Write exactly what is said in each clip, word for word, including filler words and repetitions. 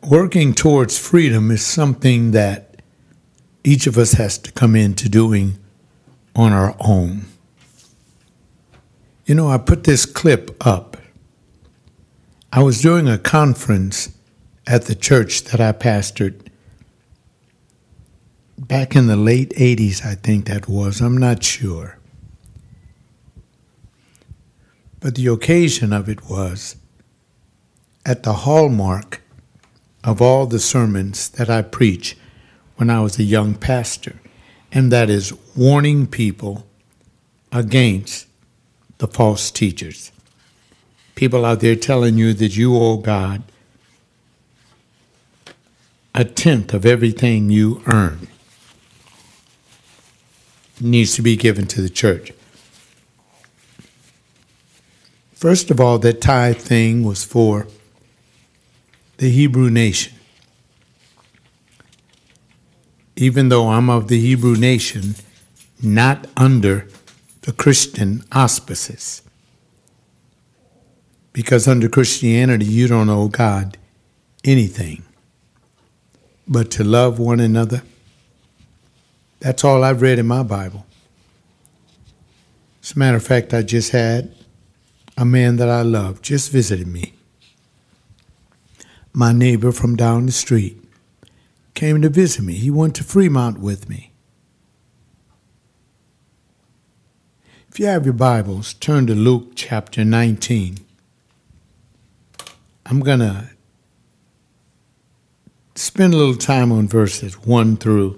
Working towards freedom is something that each of us has to come into doing on our own. You know, I put this clip up. I was doing a conference at the church that I pastored back in the late eighties, I think that was. I'm not sure. But the occasion of it was at the hallmark of all the sermons that I preach when I was a young pastor, and that is warning people against the false teachers. People out there telling you that you owe God a tenth of everything you earn. It needs to be given to the church. First of all, that tithe thing was for the Hebrew nation. Even though I'm of the Hebrew nation, not under the Christian auspices. Because under Christianity, you don't owe God anything but to love one another. That's all I've read in my Bible. As a matter of fact, I just had a man that I love just visited me. My neighbor from down the street came to visit me. He went to Fremont with me. If you have your Bibles, turn to Luke chapter nineteen. I'm going to spend a little time on verses one through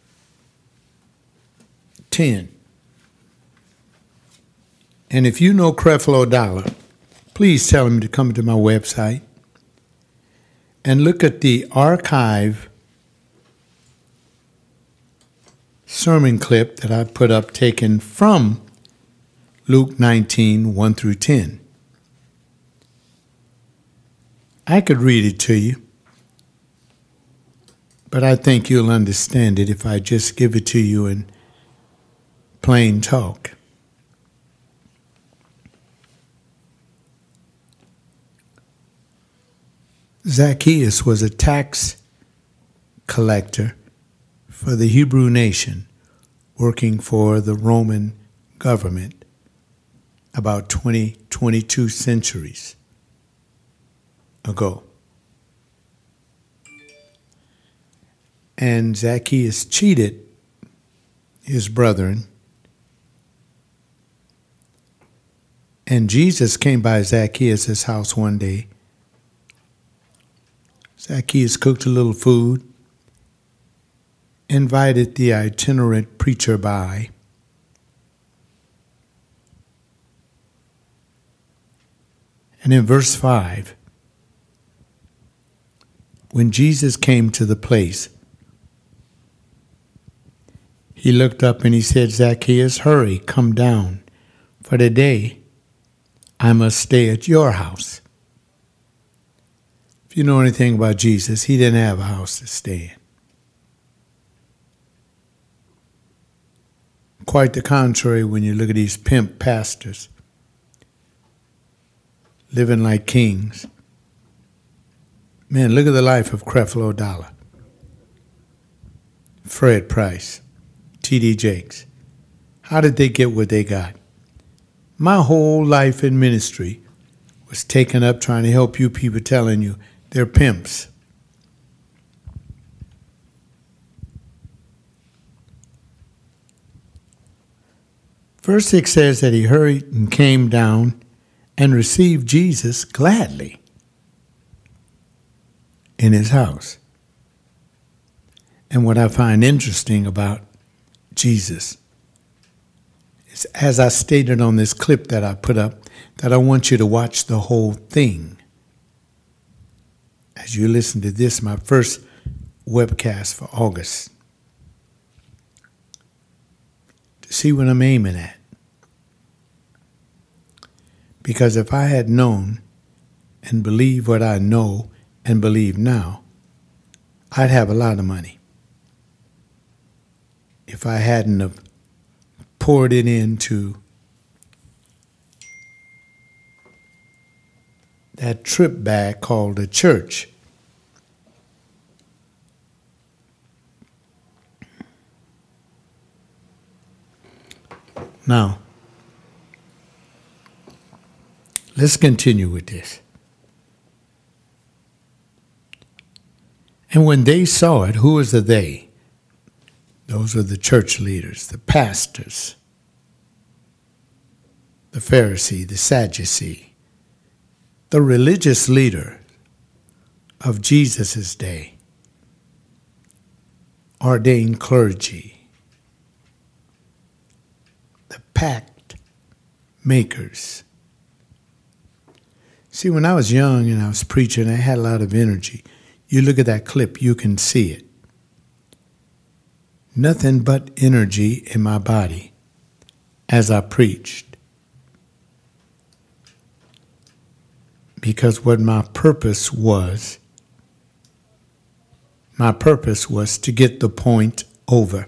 ten. And if you know Creflo Dollar, please tell him to come to my website and look at the archive sermon clip that I put up taken from Luke nineteen, one through ten. I could read it to you, but I think you'll understand it if I just give it to you in plain talk. Zacchaeus was a tax collector for the Hebrew nation working for the Roman government about twenty, twenty-two centuries ago. And Zacchaeus cheated his brethren. And Jesus came by Zacchaeus' house one day. Zacchaeus cooked a little food, invited the itinerant preacher by. And in verse five, when Jesus came to the place, he looked up and he said, Zacchaeus, hurry, come down, for today I must stay at your house. If you know anything about Jesus, he didn't have a house to stay in. Quite the contrary when you look at these pimp pastors living like kings. Man, look at the life of Creflo Dollar, Fred Price, T D Jakes. How did they get what they got? My whole life in ministry was taken up trying to help you people, telling you they're pimps. Verse six says that he hurried and came down and received Jesus gladly in his house. And what I find interesting about Jesus is, as I stated on this clip that I put up, that I want you to watch the whole thing. As you listen to this, my first webcast for August, to see what I'm aiming at. Because if I had known and believed what I know and believe now, I'd have a lot of money. If I hadn't have poured it into that trip bag called a church. Now, let's continue with this. And when they saw it, who is the they? Those are the church leaders, the pastors, the Pharisee, the Sadducee, the religious leader of Jesus' day, ordained clergy, the pact makers. See, when I was young and I was preaching, I had a lot of energy. You look at that clip, you can see it. Nothing but energy in my body as I preached. Because what my purpose was, my purpose was to get the point over.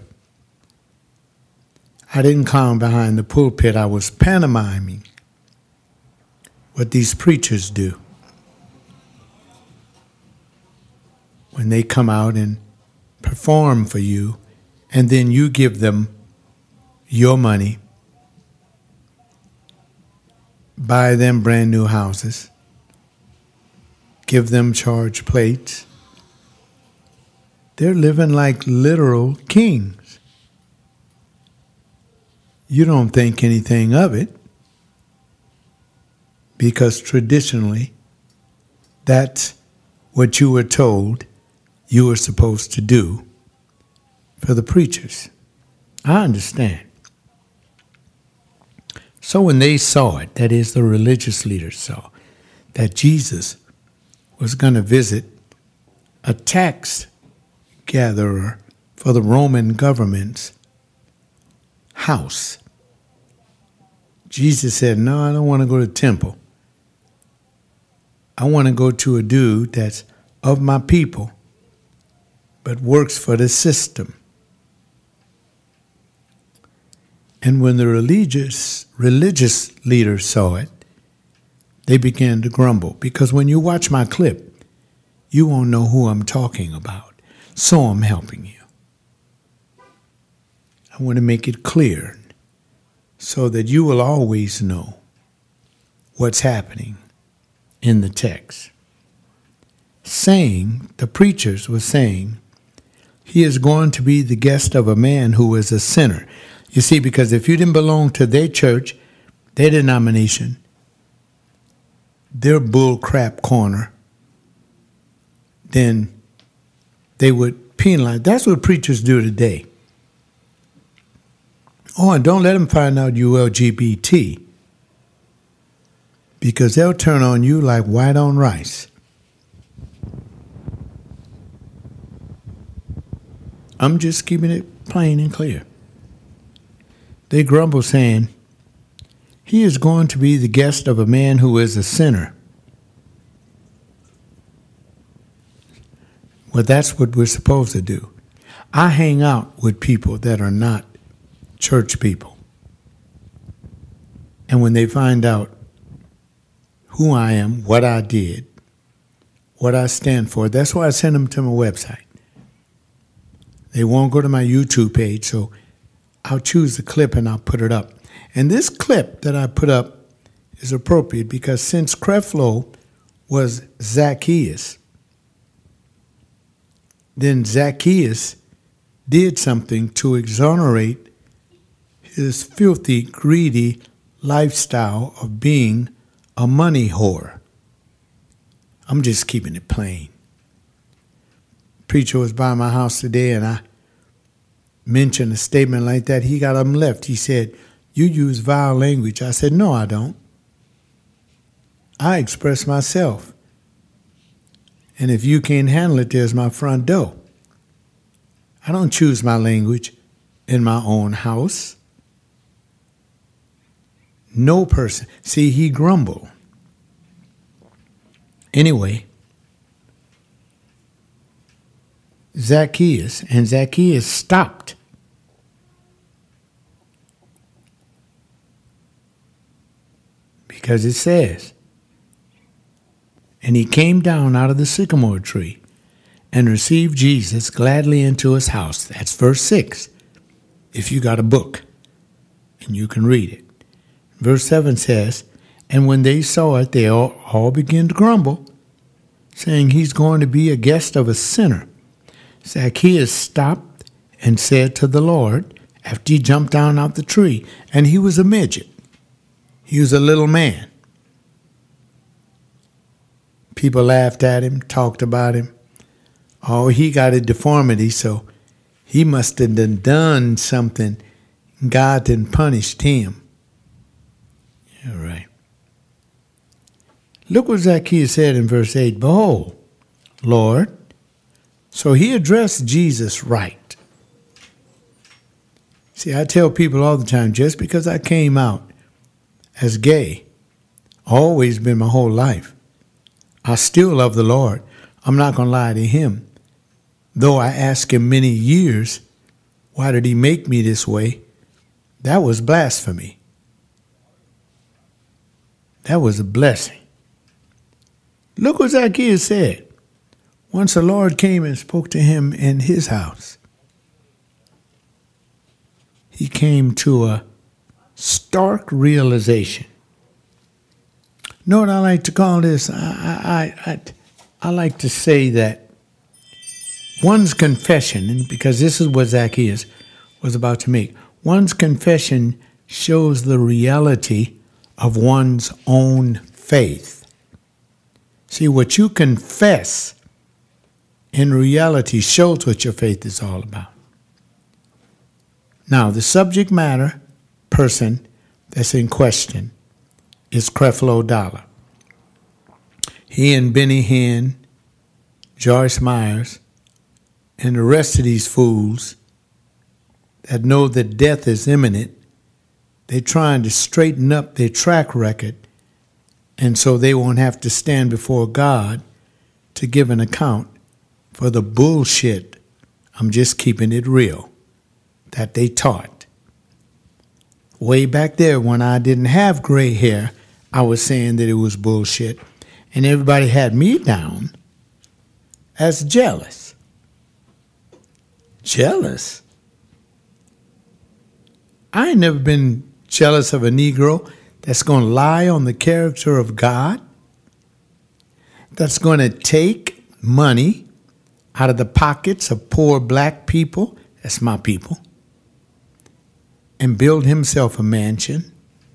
I didn't clown behind the pulpit. I was pantomiming what these preachers do when they come out and perform for you, and then you give them your money, buy them brand new houses, give them charge plates. They're living like literal kings. You don't think anything of it because traditionally that's what you were told you were supposed to do for the preachers. I understand. So when they saw it, that is, the religious leaders saw, that Jesus was going to visit a tax gatherer for the Roman government's house, Jesus said, no, I don't want to go to the temple. I want to go to a dude that's of my people, but works for the system. And when the religious religious leaders saw it, they began to grumble. Because when you watch my clip, you won't know who I'm talking about. So I'm helping you. I want to make it clear so that you will always know what's happening in the text. Saying, the preachers were saying, he is going to be the guest of a man who is a sinner. You see, because if you didn't belong to their church, their denomination, their bull crap corner, then they would penalize. That's what preachers do today. Oh, and don't let them find out you L G B T, because they'll turn on you like white on rice. I'm just keeping it plain and clear. They grumble saying, he is going to be the guest of a man who is a sinner. Well, that's what we're supposed to do. I hang out with people that are not church people. And when they find out who I am, what I did, what I stand for, that's why I send them to my website. They won't go to my YouTube page, so I'll choose the clip and I'll put it up. And this clip that I put up is appropriate because since Creflo was Zacchaeus, then Zacchaeus did something to exonerate his filthy, greedy lifestyle of being a money whore. I'm just keeping it plain. Preacher was by my house today and I mentioned a statement like that. He got up and left. He said, you use vile language. I said, no, I don't. I express myself. And if you can't handle it, there's my front door. I don't choose my language in my own house. No person. See, he grumbled. Anyway, Zacchaeus, and Zacchaeus stopped. Because it says, and he came down out of the sycamore tree and received Jesus gladly into his house. That's verse six, if you got a book And you can read it. Verse seven says, and when they saw it, they all, all began to grumble, saying, he's going to be a guest of a sinner. Zacchaeus stopped and said to the Lord, after he jumped down out the tree, and he was a midget. He was a little man. People laughed at him, talked about him. Oh, he got a deformity, so he must have done, done something. God didn't punish him. All right. Look what Zacchaeus said in verse eight. Behold, Lord. So he addressed Jesus right. See, I tell people all the time, just because I came out as gay, always been my whole life, I still love the Lord. I'm not going to lie to him. Though I asked him many years, why did he make me this way? That was blasphemy. That was a blessing. Look what Zacchaeus said. Once the Lord came and spoke to him in his house, he came to a stark realization. Know what I like to call this? I, I, I, I like to say that one's confession, and because this is what Zacchaeus was about to make, one's confession shows the reality of one's own faith. See, what you confess in reality shows what your faith is all about. Now, the subject matter person that's in question is Creflo Dollar. He and Benny Hinn, Joyce Myers, and the rest of these fools that know that death is imminent, they're trying to straighten up their track record, and so they won't have to stand before God to give an account for the bullshit, I'm just keeping it real, that they taught. Way back there when I didn't have gray hair, I was saying that it was bullshit, and everybody had me down as jealous. Jealous? I ain't never been jealous of a Negro that's going to lie on the character of God, that's going to take money out of the pockets of poor black people, that's my people, and build himself a mansion.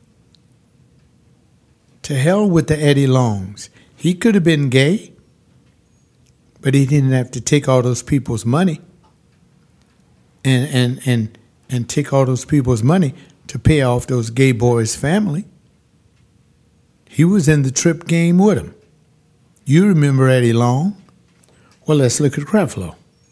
To hell with the Eddie Longs. He could have been gay, but he didn't have to take all those people's money and and and and take all those people's money to pay off those gay boys' family. He was in the trip game with him. You remember Eddie Long? Well, let's look at Creflo.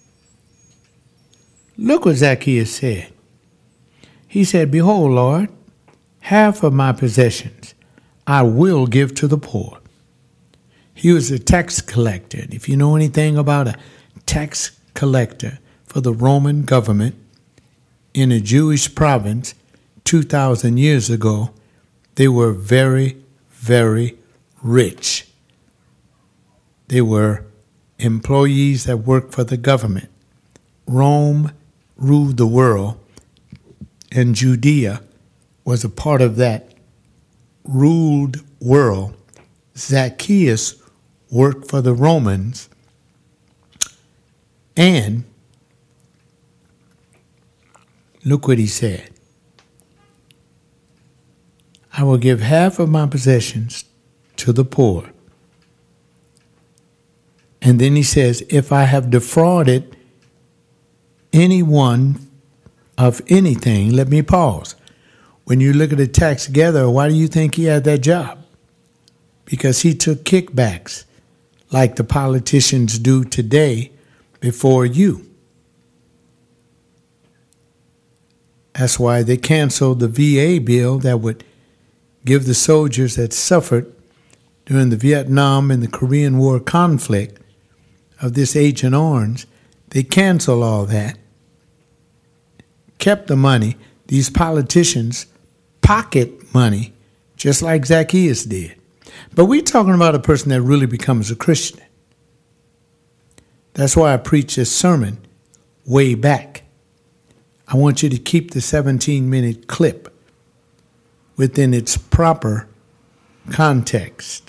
Look what Zacchaeus said. He said, behold, Lord, half of my possessions I will give to the poor. He was a tax collector. And if you know anything about a tax collector for the Roman government in a Jewish province two thousand years ago, they were very, very rich. They were employees that worked for the government. Rome ruled the world, and Judea was a part of that ruled world. Zacchaeus worked for the Romans, and look what he said. I will give half of my possessions to the poor. And then he says, if I have defrauded anyone of anything, let me pause. When you look at a tax gatherer, why do you think he had that job? Because he took kickbacks like the politicians do today before you. That's why they canceled the V A bill that would give the soldiers that suffered during the Vietnam and the Korean War conflict of this Agent Orange. They canceled all that, kept the money. These politicians pocket money just like Zacchaeus did. But we're talking about a person that really becomes a Christian. That's why I preach this sermon way back. I want you to keep the seventeen-minute clip within its proper context.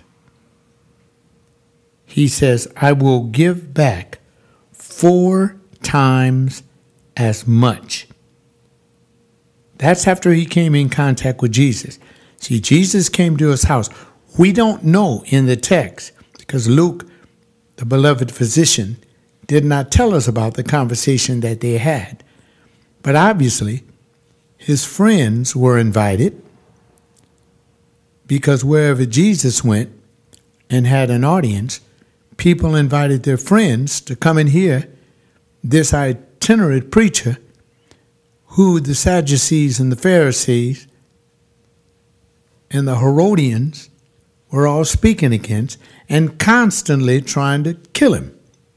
He says, I will give back four times as much. That's after he came in contact with Jesus. See, Jesus came to his house. We don't know in the text because Luke, the beloved physician, did not tell us about the conversation that they had. But obviously, his friends were invited because wherever Jesus went and had an audience, people invited their friends to come and hear this itinerant preacher who the Sadducees and the Pharisees and the Herodians were all speaking against and constantly trying to kill him.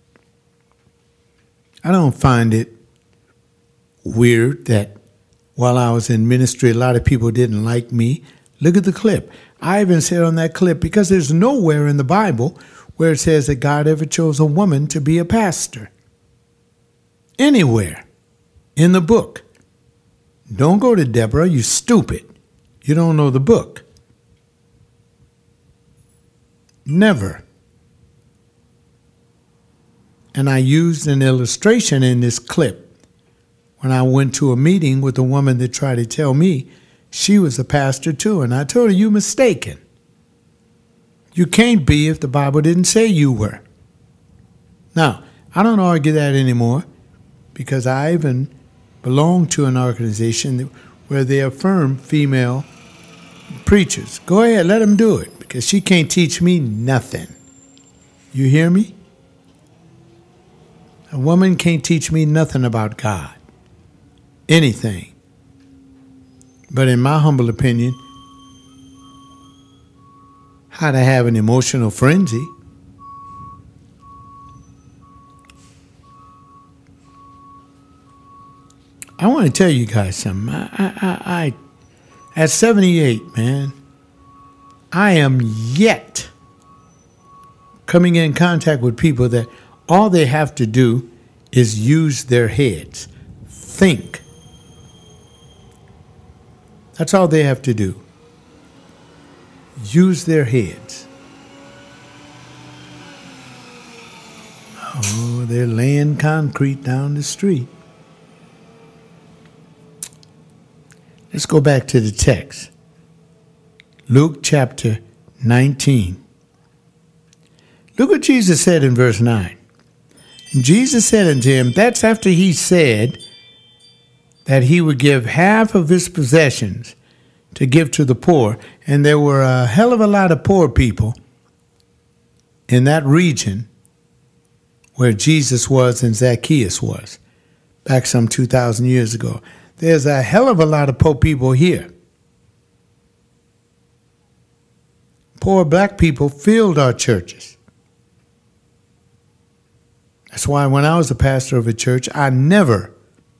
I don't find it weird that while I was in ministry, a lot of people didn't like me. Look at the clip. I even said on that clip, because there's nowhere in the Bible where it says that God ever chose a woman to be a pastor. Anywhere in the book. Don't go to Deborah, you stupid. You don't know the book. Never. And I used an illustration in this clip when I went to a meeting with a woman that tried to tell me she was a pastor too. And I told her, you're mistaken. You can't be if the Bible didn't say you were. Now, I don't argue that anymore because I even belong to an organization where they affirm female preachers. Go ahead, let them do it because she can't teach me nothing. You hear me? A woman can't teach me nothing about God. Anything. But in my humble opinion, how to have an emotional frenzy. I want to tell you guys something. I, I, I, I, at seventy-eight, man, I am yet coming in contact with people that all they have to do is use their heads. Think. That's all they have to do. Use their heads. Oh, they're laying concrete down the street. Let's go back to the text. Luke chapter nineteen. Look what Jesus said in verse nine. And Jesus said unto him, that's after he said that he would give half of his possessions to give to the poor. And there were a hell of a lot of poor people in that region where Jesus was and Zacchaeus was back some two thousand years ago. There's a hell of a lot of poor people here. Poor black people filled our churches. That's why when I was a pastor of a church, I never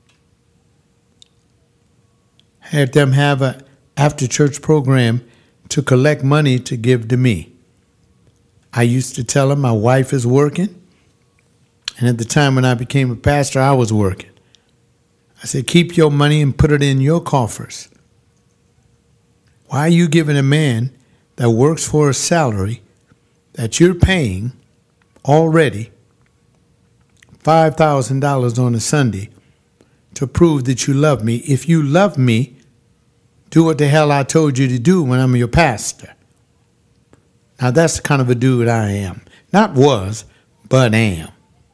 had them have an after-church program to collect money to give to me. I used to tell them my wife is working, and at the time when I became a pastor, I was working. I said, keep your money and put it in your coffers. Why are you giving a man that works for a salary that you're paying already five thousand dollars on a Sunday to prove that you love me? If you love me, do what the hell I told you to do when I'm your pastor. Now that's the kind of a dude I am. Not was, but am.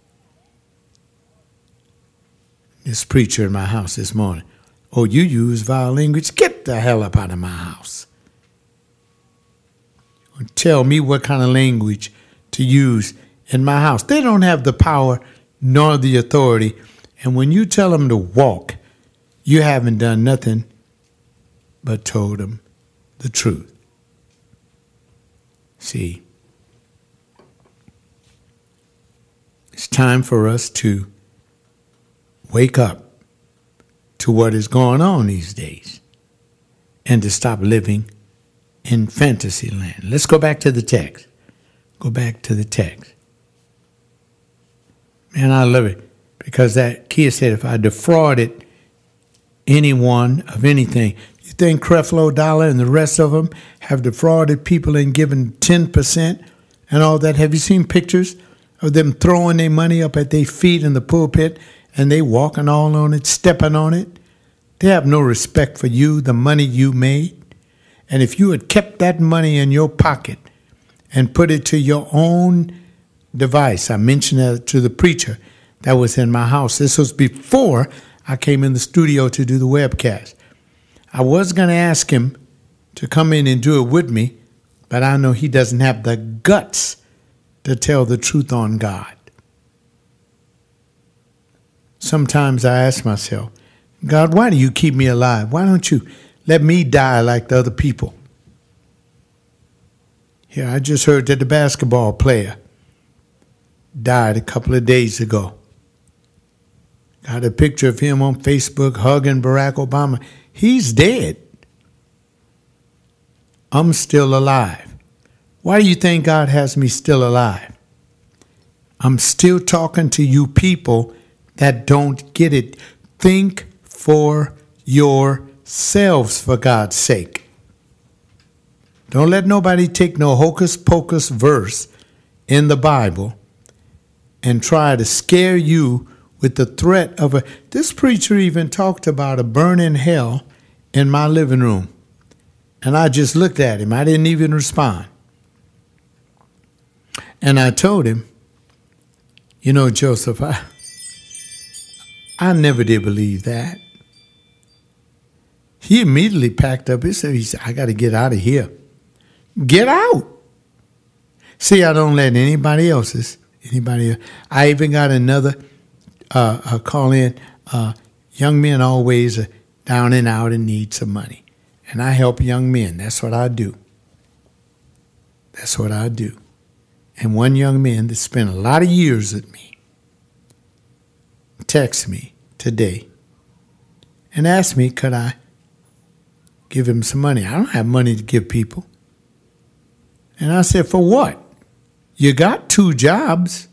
This preacher in my house this morning. Oh, you use vile language? Get the hell up out of my house. Tell me what kind of language to use in my house. They don't have the power nor the authority. And when you tell them to walk, you haven't done nothing but told them the truth. See, it's time for us to wake up to what is going on these days and to stop living in fantasy land. Let's go back to the text. Go back to the text. Man, I love it because that kid said if I defrauded anyone of anything. You think Creflo Dollar and the rest of them have defrauded people and given ten percent and all that? Have you seen pictures of them throwing their money up at their feet in the pulpit and they walking all on it, stepping on it? They have no respect for you, the money you made. And if you had kept that money in your pocket and put it to your own device, I mentioned that to the preacher that was in my house. This was before I came in the studio to do the webcast. I was going to ask him to come in and do it with me, but I know he doesn't have the guts to tell the truth on God. Sometimes I ask myself, God, why do you keep me alive? Why don't you let me die like the other people? Here, I just heard that the basketball player died a couple of days ago. Got a picture of him on Facebook hugging Barack Obama. He's dead. I'm still alive. Why do you think God has me still alive? I'm still talking to you people that don't get it. Think for yourselves, for God's sake. Don't let nobody take no hocus pocus verse in the Bible and try to scare you with the threat of a... This preacher even talked about a burning hell in my living room. And I just looked at him. I didn't even respond. And I told him, you know, Joseph, I, I never did believe that. He immediately packed up his... He said, I got to get out of here. Get out. See, I don't let anybody else's... Anybody else. I even got another uh, uh, call in. Uh, young men always are down and out and need some money. And I help young men. That's what I do. That's what I do. And one young man that spent a lot of years with me texted me today and asked me, could I give him some money? I don't have money to give people. And I said, for what? You got two jobs.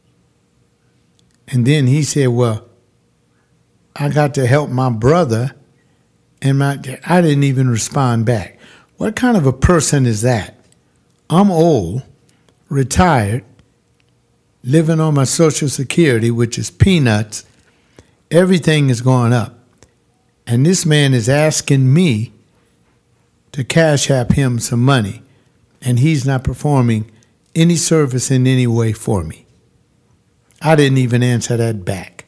And then he said, well, I got to help my brother. And my, I didn't even respond back. What kind of a person is that? I'm old, retired, living on my Social Security, which is peanuts. Everything is going up. And this man is asking me to cash app him some money. And he's not performing any service in any way for me. I didn't even answer that back.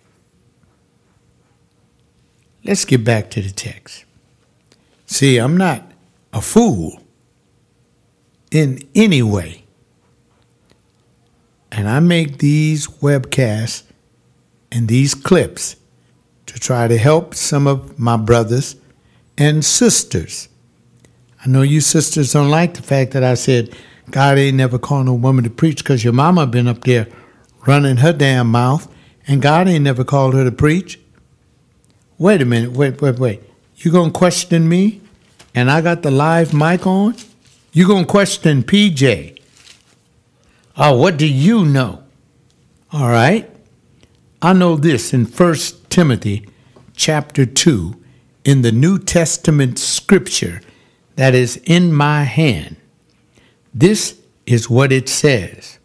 Let's get back to the text. See, I'm not a fool in any way. And I make these webcasts and these clips to try to help some of my brothers and sisters. I know you sisters don't like the fact that I said God ain't never called no woman to preach because your mama been up there running her damn mouth and God ain't never called her to preach. Wait a minute. Wait, wait, wait. You going to question me and I got the live mic on? You going to question P J? Oh, what do you know? All right. I know this in First Timothy chapter two in the New Testament scripture that is in my hand. This is what it says.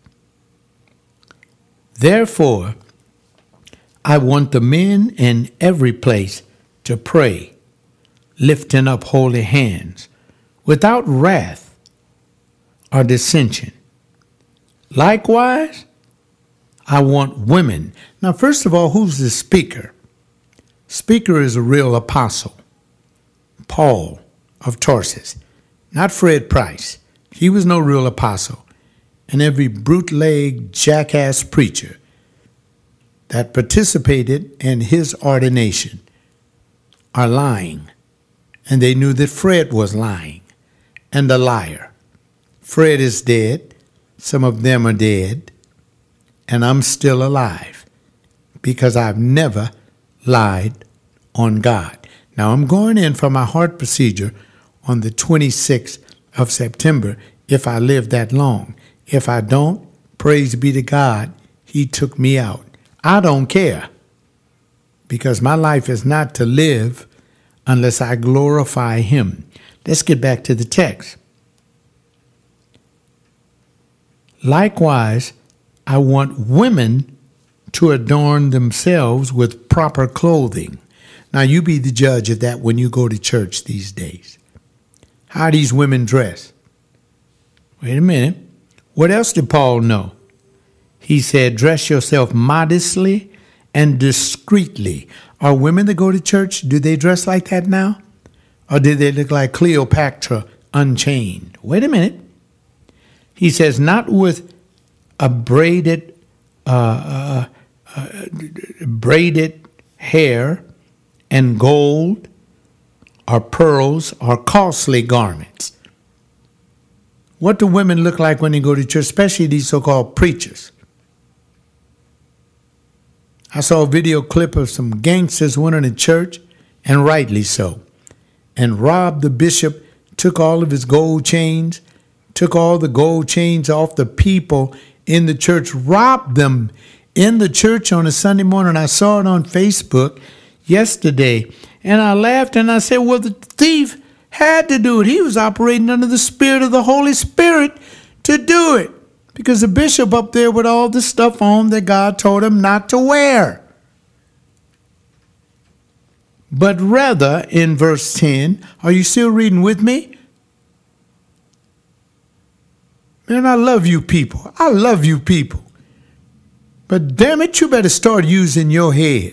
Therefore, I want the men in every place to pray, lifting up holy hands, without wrath or dissension. Likewise, I want women. Now, first of all, who's the speaker? Speaker is a real apostle, Paul of Tarsus, not Fred Price. He was no real apostle. And every brute-legged jackass preacher that participated in his ordination are lying. And they knew that Fred was lying and a liar. Fred is dead. Some of them are dead. And I'm still alive because I've never lied on God. Now, I'm going in for my heart procedure on the twenty-sixth of September if I live that long. If I don't, praise be to God, he took me out. I don't care because my life is not to live unless I glorify him. Let's get back to the text. Likewise, I want women to adorn themselves with proper clothing. Now, you be the judge of that when you go to church these days. How these women dress? Wait a minute. What else did Paul know? He said, dress yourself modestly and discreetly. Are women that go to church, do they dress like that now? Or do they look like Cleopatra unchained? Wait a minute. He says, not with a braided, uh, uh, uh, braided hair and gold or pearls or costly garments. What do women look like when they go to church, especially these so-called preachers? I saw a video clip of some gangsters went in a church, and rightly so, and robbed the bishop, took all of his gold chains, took all the gold chains off the people in the church, robbed them in the church on a Sunday morning. I saw it on Facebook yesterday, and I laughed and I said, well, the thief had to do it. He was operating under the Spirit of the Holy Spirit to do it, because the bishop up there with all the stuff on that God told him not to wear. But rather, in verse ten, are you still reading with me? Man, I love you people. I love you people. But damn it, you better start using your head.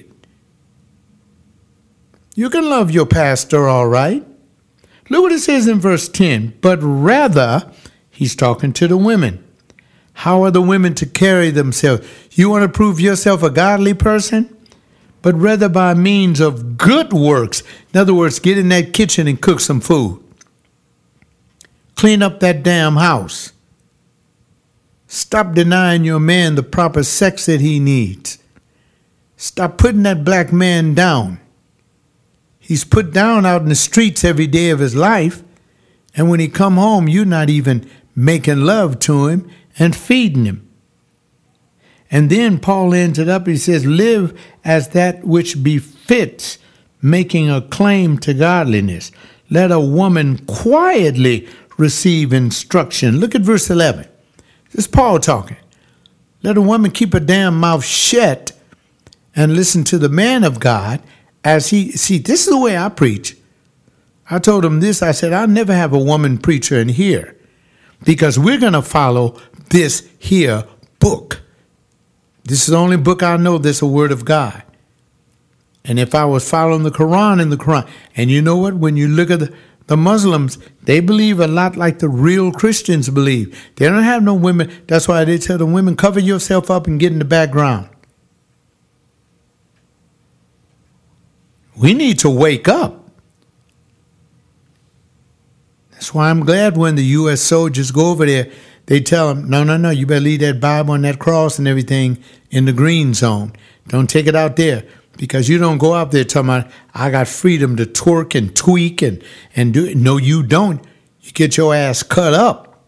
You can love your pastor, all right. Look what it says in verse ten. But rather, he's talking to the women. How are the women to carry themselves? You want to prove yourself a godly person? But rather by means of good works. In other words, get in that kitchen and cook some food. Clean up that damn house. Stop denying your man the proper sex that he needs. Stop putting that black man down. He's put down out in the streets every day of his life. And when he come home, you're not even making love to him and feeding him. And then Paul ends it up. He says, live as that which befits making a claim to godliness. Let a woman quietly receive instruction. Look at verse eleven. This is Paul talking. Let a woman keep her damn mouth shut and listen to the man of God as he, see, this is the way I preach. I told him this. I said, I'll never have a woman preacher in here because we're going to follow this here book. This is the only book I know that's a word of God. And if I was following the Quran in the Quran, and you know what? When you look at the, the Muslims, they believe a lot like the real Christians believe. They don't have no women. That's why they tell the women, cover yourself up and get in the background. We need to wake up. That's why I'm glad when the U S soldiers go over there, they tell them, no, no, no, you better leave that Bible and that cross and everything in the green zone. Don't take it out there, because you don't go out there talking about, I got freedom to twerk and tweak and, and do it. No, you don't. You get your ass cut up.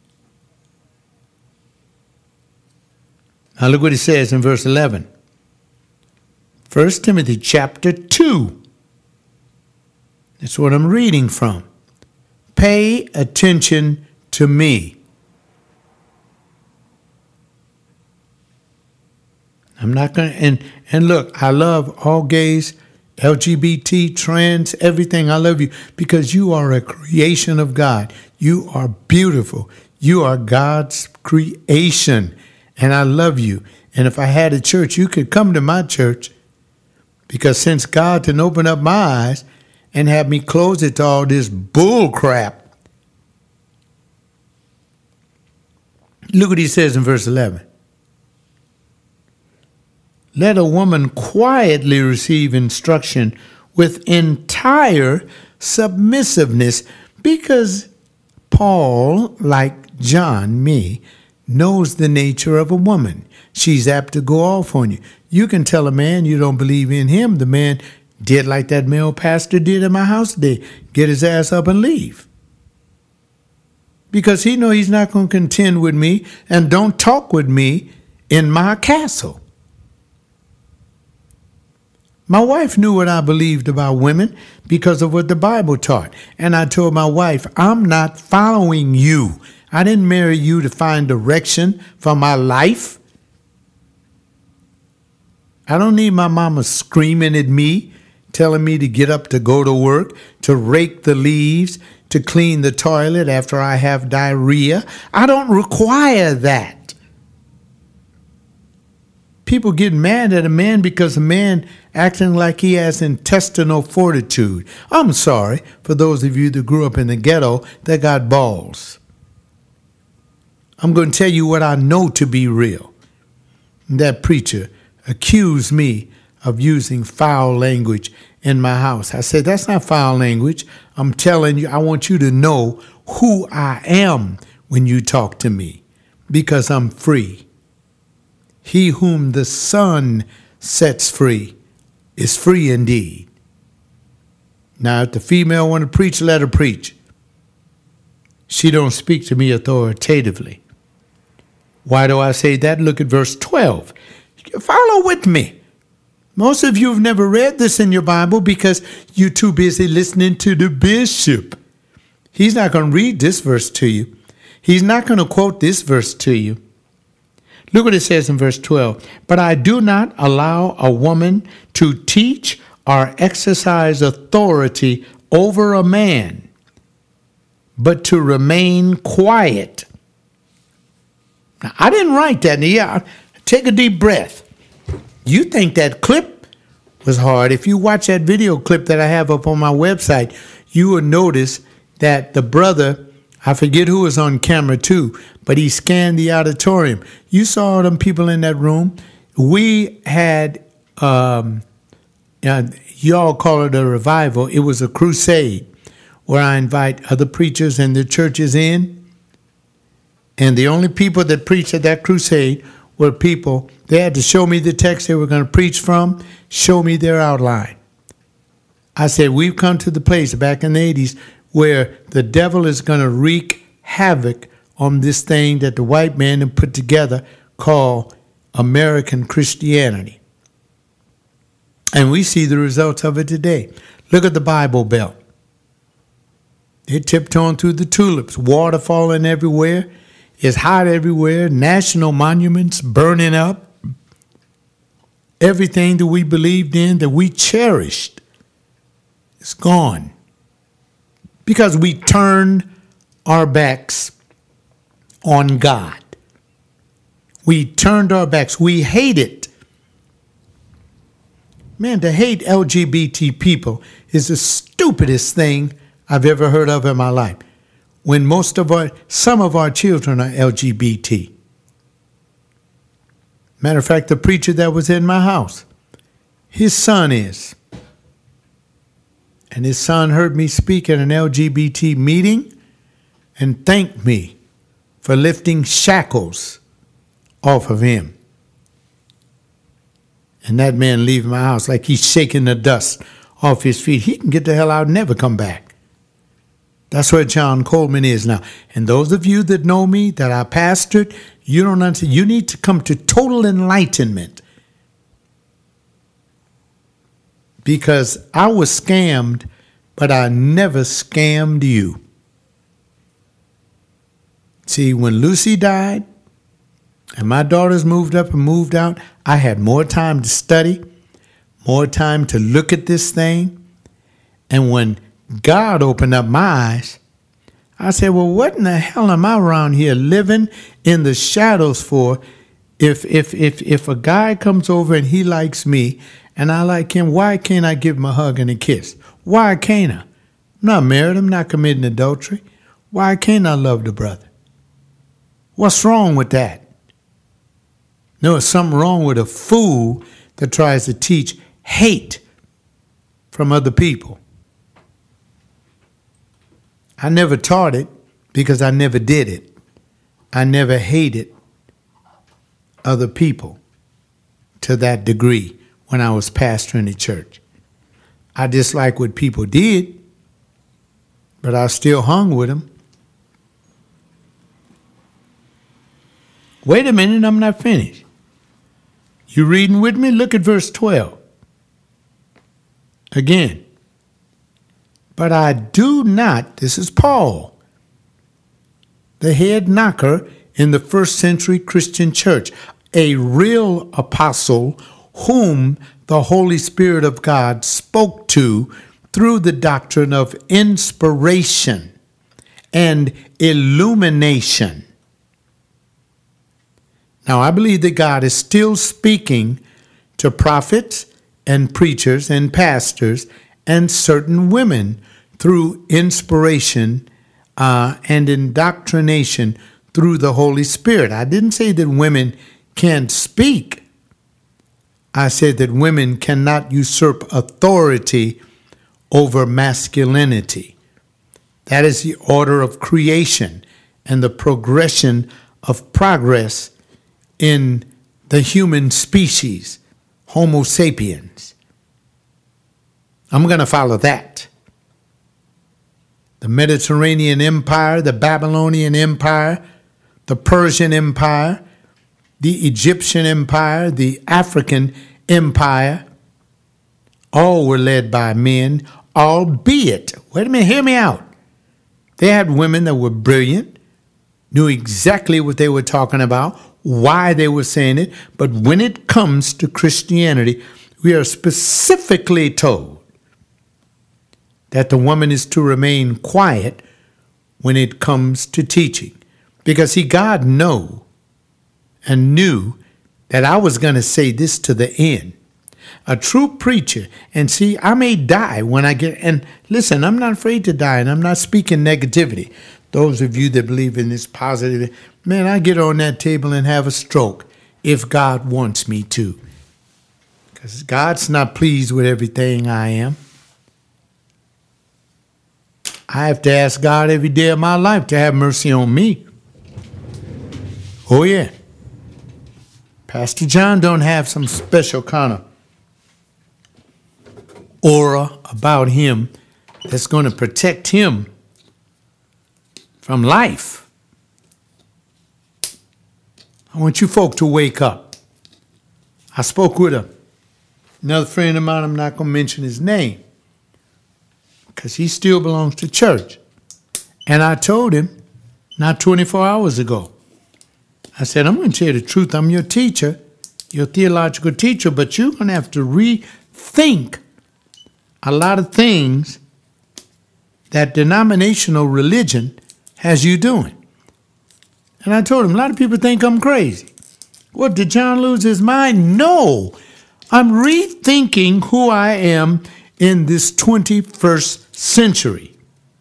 Now look what it says in verse eleven. First Timothy chapter two. That's what I'm reading from. Pay attention to me. I'm not going to, and, and look, I love all gays, L G B T, trans, everything. I love you because you are a creation of God. You are beautiful. You are God's creation. And I love you. And if I had a church, you could come to my church, because since God didn't open up my eyes and have me close it to all this bull crap. Look what he says in verse eleven. Let a woman quietly receive instruction with entire submissiveness, because Paul, like John, me, knows the nature of a woman. She's apt to go off on you. You can tell a man you don't believe in him. The man did like that male pastor did in my house today. Get his ass up and leave. Because he know he's not going to contend with me and don't talk with me in my castle. My wife knew what I believed about women because of what the Bible taught. And I told my wife, I'm not following you. I didn't marry you to find direction for my life. I don't need my mama screaming at me, telling me to get up to go to work, to rake the leaves, to clean the toilet after I have diarrhea. I don't require that. People get mad at a man because a man acting like he has intestinal fortitude. I'm sorry for those of you that grew up in the ghetto that got balls. I'm going to tell you what I know to be real. That preacher accused me of using foul language in my house. I said, that's not foul language. I'm telling you, I want you to know who I am when you talk to me, because I'm free. He whom the Son sets free is free indeed. Now, if the female want to preach, let her preach. She don't speak to me authoritatively. Why do I say that? Look at verse twelve. Follow with me. Most of you have never read this in your Bible because you're too busy listening to the bishop. He's not going to read this verse to you. He's not going to quote this verse to you. Look what it says in verse twelve. But I do not allow a woman to teach or exercise authority over a man, but to remain quiet. Now, I didn't write that. Yeah, take a deep breath. You think that clip was hard. If you watch that video clip that I have up on my website, you will notice that the brother, I forget who was on camera too, but he scanned the auditorium. You saw them people in that room. We had, um, uh, y'all call it a revival. It was a crusade where I invite other preachers and their churches in. And the only people that preached at that crusade were people, they had to show me the text they were going to preach from, show me their outline. I said, we've come to the place back in the eighties where the devil is going to wreak havoc on this thing that the white man have put together called American Christianity. And we see the results of it today. Look at the Bible Belt. They're tiptoeing through the tulips, water falling everywhere. It's hot everywhere. National monuments burning up. Everything that we believed in, that we cherished, is gone. Because we turned our backs on God. We turned our backs. We hate it. Man, to hate L G B T people is the stupidest thing I've ever heard of in my life. When most of our, some of our children are L G B T. Matter of fact, the preacher that was in my house, his son is. And his son heard me speak at an L G B T meeting and thanked me for lifting shackles off of him. And that man leaving my house like he's shaking the dust off his feet. He can get the hell out and never come back. That's where John Coleman is now. And those of you that know me, that I pastored, you don't understand. You need to come to total enlightenment. Because I was scammed, but I never scammed you. See, when Lucy died and my daughters moved up and moved out, I had more time to study, more time to look at this thing. And when God opened up my eyes, I said, well, what in the hell am I around here living in the shadows for? If if if if a guy comes over and he likes me and I like him, why can't I give him a hug and a kiss? Why can't I? I'm not married. I'm not committing adultery. Why can't I love the brother? What's wrong with that? No, there's something wrong with a fool that tries to teach hate from other people. I never taught it because I never did it. I never hated other people to that degree when I was pastoring the church. I disliked what people did, but I still hung with them. Wait a minute, I'm not finished. You reading with me? Look at verse twelve. Again, but I do not, this is Paul, the head knocker in the first century Christian church, a real apostle whom the Holy Spirit of God spoke to through the doctrine of inspiration and illumination. Now, I believe that God is still speaking to prophets and preachers and pastors and certain women through inspiration uh, and indoctrination through the Holy Spirit. I didn't say that women can't speak. I said that women cannot usurp authority over masculinity. That is the order of creation and the progression of progress in the human species, Homo sapiens. I'm going to follow that. The Mediterranean Empire, the Babylonian Empire, the Persian Empire, the Egyptian Empire, the African Empire, all were led by men, albeit, wait a minute, hear me out. They had women that were brilliant, knew exactly what they were talking about, why they were saying it. But when it comes to Christianity, we are specifically told that the woman is to remain quiet when it comes to teaching. Because, see, God know and knew that I was going to say this to the end. A true preacher, and see, I may die when I get, and listen, I'm not afraid to die, and I'm not speaking negativity. Those of you that believe in this positive, man, I get on that table and have a stroke if God wants me to. Because God's not pleased with everything I am. I have to ask God every day of my life to have mercy on me. Oh, yeah. Pastor John don't have some special kind of aura about him that's going to protect him from life. I want you folk to wake up. I spoke with a, another friend of mine. I'm not going to mention his name because he still belongs to church. And I told him not twenty-four hours ago, I said, I'm going to tell you the truth. I'm your teacher, your theological teacher, but you're going to have to rethink a lot of things that denominational religion has you doing. And I told him, a lot of people think I'm crazy. What, did John lose his mind? No. I'm rethinking who I am in this twenty-first century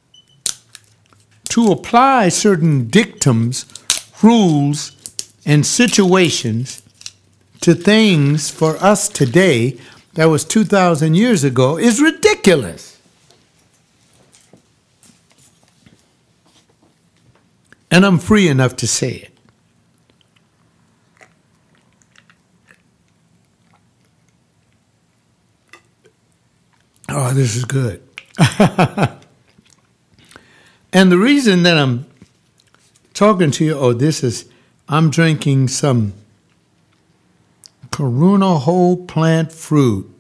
to apply certain dictums, rules, and situations to things for us today that was two thousand years ago is ridiculous. And I'm free enough to say it. Oh, this is good. And the reason that I'm talking to you, oh, this is, I'm drinking some Corona whole plant fruit,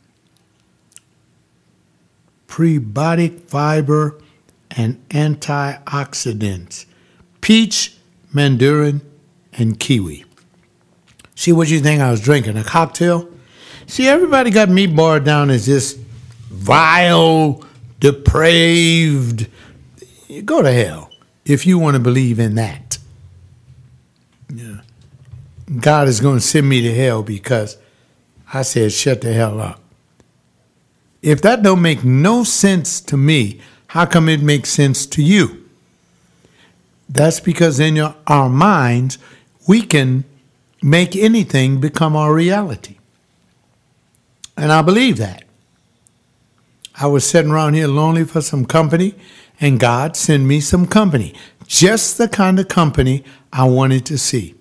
prebiotic fiber and antioxidants, peach, mandarin, and kiwi. See, what you think I was drinking, a cocktail? See, everybody got me boiled down as this vile, depraved. Go to hell if you want to believe in that. Yeah. God is going to send me to hell because I said, shut the hell up. If that don't make no sense to me, how come it makes sense to you? That's because in your, our minds, we can make anything become our reality. And I believe that. I was sitting around here lonely for some company, and God sent me some company. Just the kind of company I wanted to see.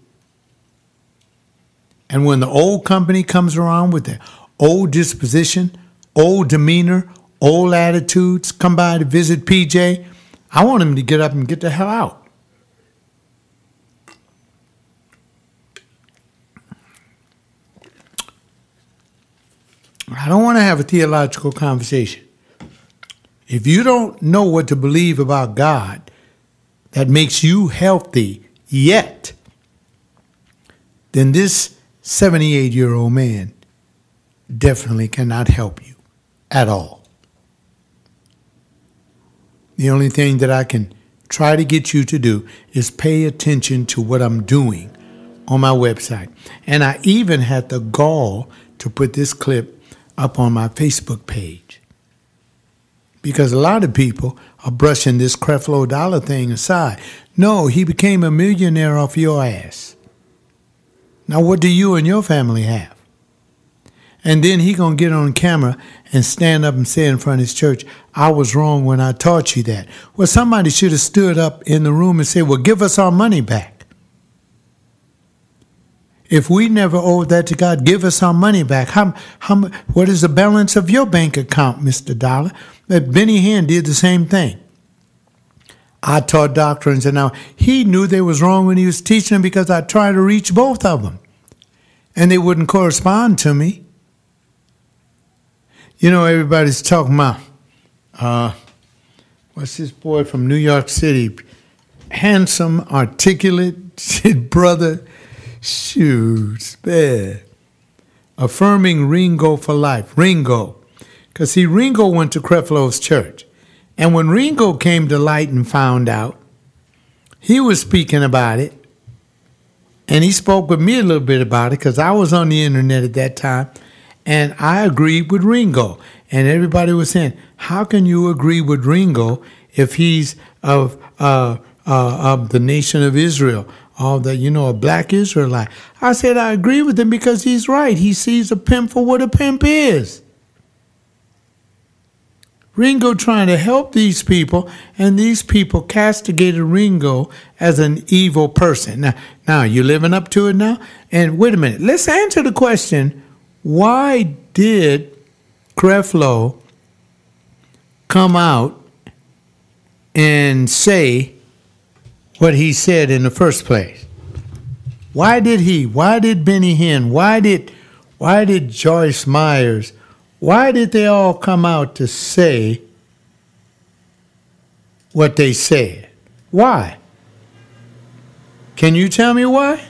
And when the old company comes around with their old disposition, old demeanor, old attitudes, come by to visit P J, I want them to get up and get the hell out. I don't want to have a theological conversation. If you don't know what to believe about God that makes you healthy yet, then this seventy-eight-year-old man definitely cannot help you at all. The only thing that I can try to get you to do is pay attention to what I'm doing on my website. And I even had the gall to put this clip up on my Facebook page. Because a lot of people are brushing this Creflo Dollar thing aside. No, he became a millionaire off your ass. Now, what do you and your family have? And then he going to get on camera and stand up and say in front of his church, I was wrong when I taught you that. Well, somebody should have stood up in the room and said, well, give us our money back. If we never owed that to God, give us our money back. How, how, what is the balance of your bank account, Mister Dollar? That Benny Hinn did the same thing. I taught doctrines, and now he knew they was wrong when he was teaching them because I tried to reach both of them. And they wouldn't correspond to me. You know, everybody's talking about, uh, what's this boy from New York City? Handsome, articulate brother. Shoot, man. Affirming Ringo for life. Ringo. Because, see, Ringo went to Creflo's church. And when Ringo came to light and found out, he was speaking about it. And he spoke with me a little bit about it because I was on the internet at that time. And I agreed with Ringo. And everybody was saying, how can you agree with Ringo if he's of, uh, uh, of the nation of Israel? All the, you know, a black Israelite. I said, I agree with him because he's right. He sees a pimp for what a pimp is. Ringo trying to help these people, and these people castigated Ringo as an evil person. Now, now you're living up to it now? And wait a minute. Let's answer the question, why did Creflo come out and say what he said in the first place? Why did he? Why did Benny Hinn? Why did why did Joyce Myers? Why did they all come out to say what they said? Why? Can you tell me why?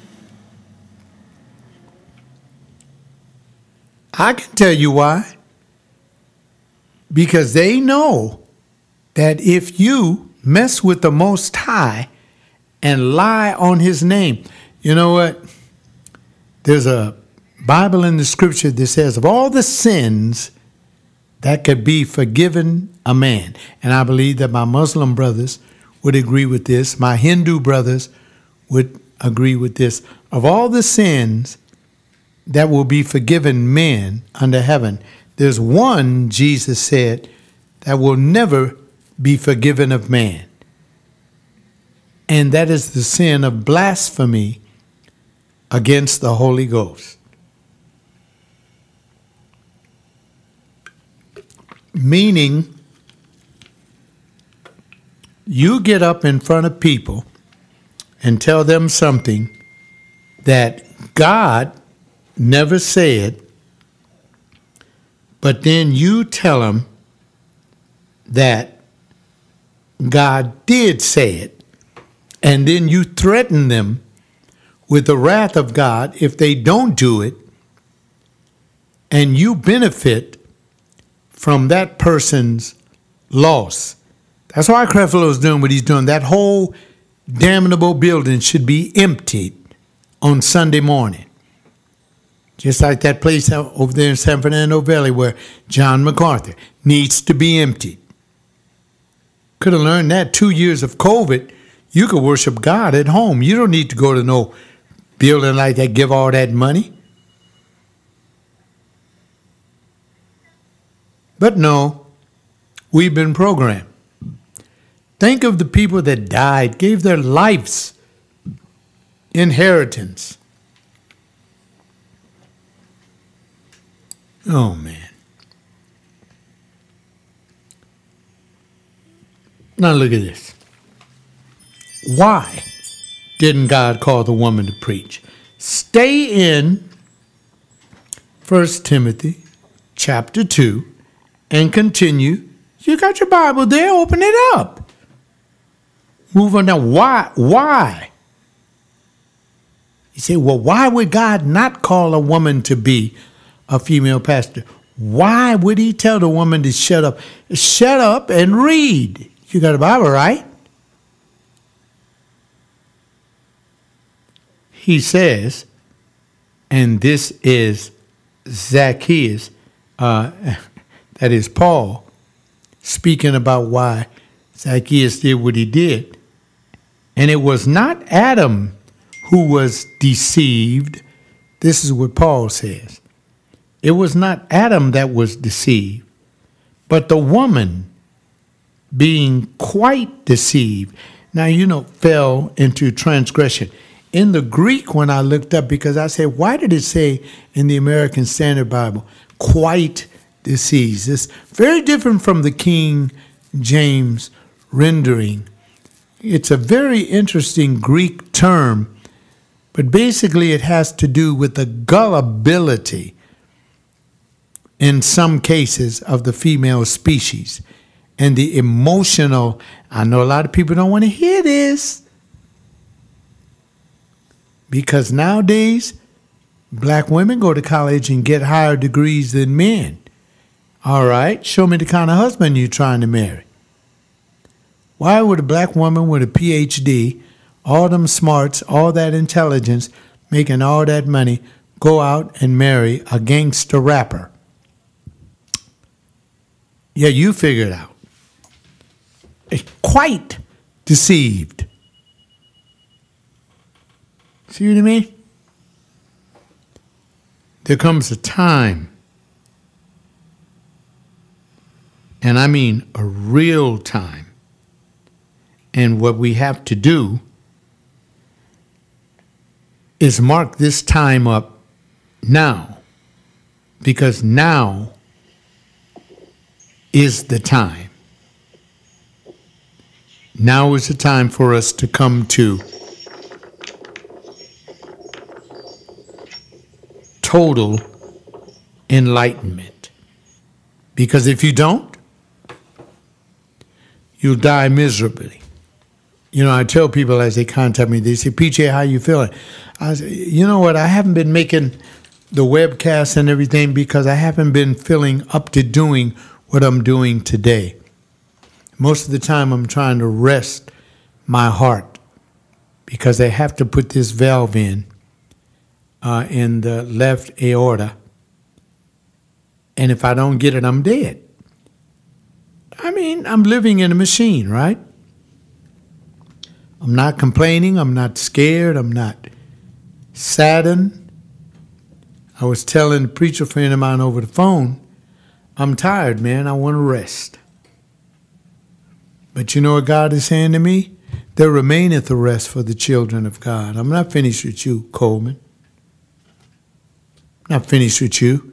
I can tell you why. Because they know that if you mess with the Most High and lie on his name, you know what? There's a Bible in the scripture that says of all the sins that could be forgiven a man, and I believe that my Muslim brothers would agree with this, my Hindu brothers would agree with this, of all the sins that will be forgiven men under heaven, there's one, Jesus said, that will never be forgiven of man. And that is the sin of blasphemy against the Holy Ghost. Meaning, you get up in front of people and tell them something that God never said, but then you tell them that God did say it, and then you threaten them with the wrath of God if they don't do it, and you benefit from that person's loss. That's why Creflo is doing what he's doing. That whole damnable building should be emptied on Sunday morning. Just like that place over there in San Fernando Valley where John MacArthur needs to be emptied. Could have learned that two years of COVID. You could worship God at home. You don't need to go to no building like that, give all that money. But no, we've been programmed. Think of the people that died, gave their lives, inheritance. Oh, man. Now look at this. Why didn't God call the woman to preach? Stay in First Timothy chapter two and continue. You got your Bible there, open it up. Move on now. Why? Why? You say, well, why would God not call a woman to be a female pastor? Why would he tell the woman to shut up? Shut up and read. You got a Bible, right? He says, and this is Zacchaeus, uh, that is Paul, speaking about why Zacchaeus did what he did. And it was not Adam who was deceived. This is what Paul says. It was not Adam that was deceived, but the woman being quite deceived. Now, you know, fell into transgression. In the Greek, when I looked up, because I said, why did it say in the American Standard Bible, quite deceived? It's very different from the King James rendering. It's a very interesting Greek term, but basically it has to do with the gullibility in some cases of the female species and the emotional. I know a lot of people don't want to hear this because nowadays black women go to college and get higher degrees than men. All right, show me the kind of husband you're trying to marry. Why would a black woman with a P H D, all them smarts, all that intelligence, making all that money, go out and marry a gangster rapper? Yeah, you figure it out. It's quite deceived. See what I mean? There comes a time, and I mean a real time, and what we have to do is mark this time up now, because now is the time. Now is the time for us to come to total enlightenment. Because if you don't, you'll die miserably. You know, I tell people as they contact me, they say, P J, how you feeling? I say, you know what, I haven't been making the webcasts and everything because I haven't been feeling up to doing what I'm doing today. Most of the time I'm trying to rest my heart because they have to put this valve in, uh, in the left aorta. And if I don't get it, I'm dead. I mean, I'm living in a machine, right? I'm not complaining. I'm not scared. I'm not saddened. I was telling a preacher friend of mine over the phone, I'm tired, man. I want to rest. But you know what God is saying to me? There remaineth a rest for the children of God. I'm not finished with you, Coleman. I'm not finished with you.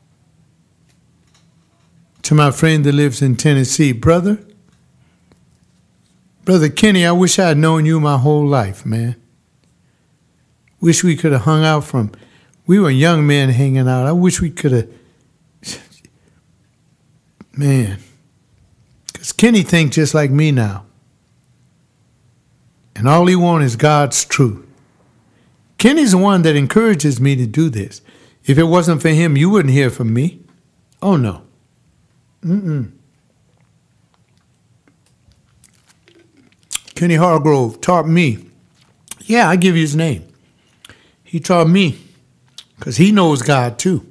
To my friend that lives in Tennessee, brother, Brother Kenny, I wish I had known you my whole life, man. Wish we could have hung out from, we were young men hanging out. I wish we could have, man. Because Kenny thinks just like me now. And all he wants is God's truth. Kenny's the one that encourages me to do this. If it wasn't for him, you wouldn't hear from me. Oh, no. Mm-mm. Kenny Hargrove taught me. Yeah, I give you his name. He taught me because he knows God too.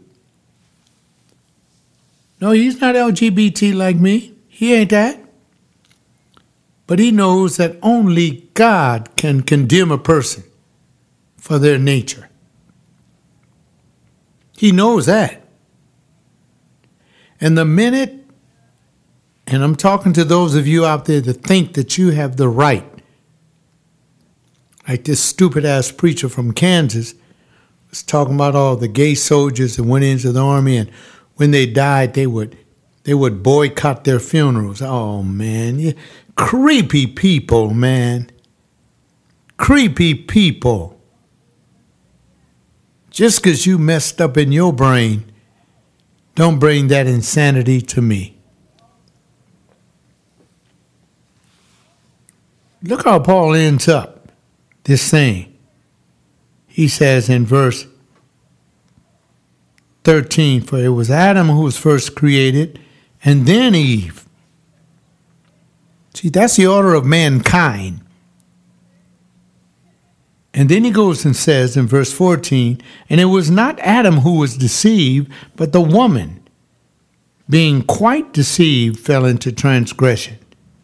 No, he's not L G B T like me. He ain't that. But he knows that only God can condemn a person for their nature. He knows that. And the minute, and I'm talking to those of you out there that think that you have the right, like this stupid-ass preacher from Kansas was talking about all the gay soldiers that went into the army, and when they died, they would they would boycott their funerals. Oh, man. You, creepy people, man. Creepy people. Just because you messed up in your brain Don't bring that insanity to me. Look how Paul ends up this thing. He says in verse thirteen, for it was Adam who was first created, and then Eve. See, that's the order of mankind. And then he goes and says in verse fourteen, and it was not Adam who was deceived, but the woman, being quite deceived, fell into transgression.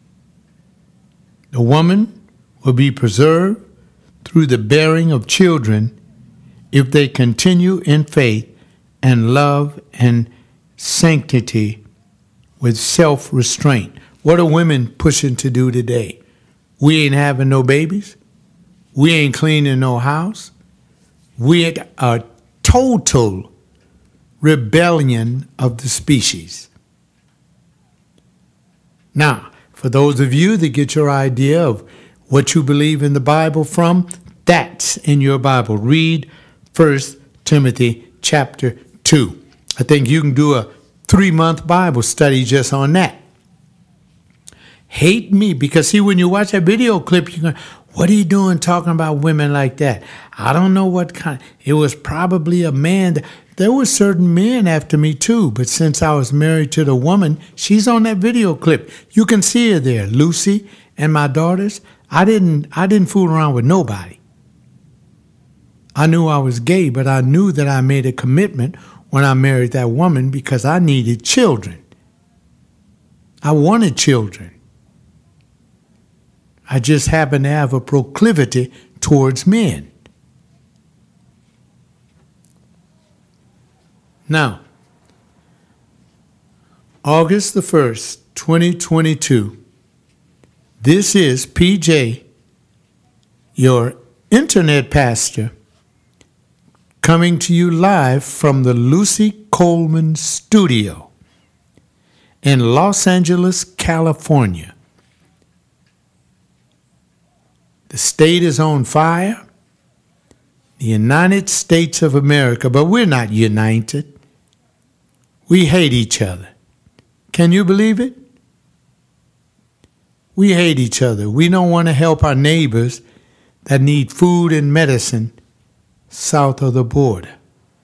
The woman will be preserved through the bearing of children if they continue in faith and love and sanctity with self-restraint. What are women pushing to do today? We ain't having no babies. We ain't cleaning no house. We ain't a total rebellion of the species. Now, for those of you that get your idea of what you believe in the Bible from, that's in your Bible. Read First Timothy chapter two. I think you can do a three-month Bible study just on that. Hate me, because see, when you watch that video clip, you're going, what are you doing talking about women like that? I don't know what kind. It was probably a man. That, there were certain men after me too, but since I was married to the woman, she's on that video clip. You can see her there, Lucy and my daughters. I didn't, I didn't fool around with nobody. I knew I was gay, but I knew that I made a commitment when I married that woman because I needed children. I wanted children. I just happened to have a proclivity towards men. Now, August the first, twenty twenty-two, this is P J, your internet pastor, coming to you live from the Lucy Coleman Studio in Los Angeles, California. The state is on fire, the United States of America, but we're not united. We hate each other. Can you believe it? We hate each other. We don't want to help our neighbors that need food and medicine south of the border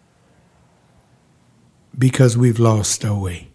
because we've lost our way.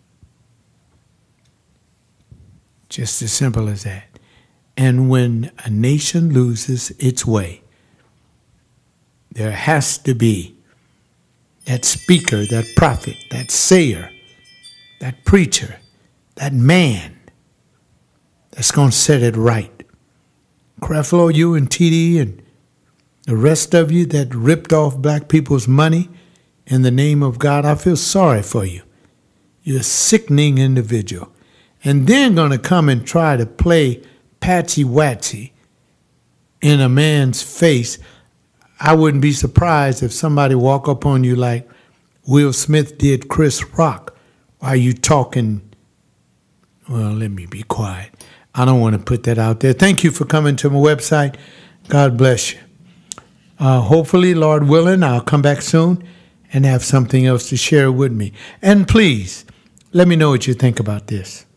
Just as simple as that. And when a nation loses its way, there has to be that speaker, that prophet, that sayer, that preacher, that man that's going to set it right. Creflo, you and T D and the rest of you that ripped off black people's money in the name of God, I feel sorry for you. You're a sickening individual. And then going to come and try to play patsy-watsy in a man's face. I wouldn't be surprised if somebody walk up on you like Will Smith did Chris Rock while you talking. Well, let me be quiet. I don't want to put that out there. Thank you for coming to my website. God bless you. Uh, hopefully, Lord willing, I'll come back soon and have something else to share with me. And please, let me know what you think about this.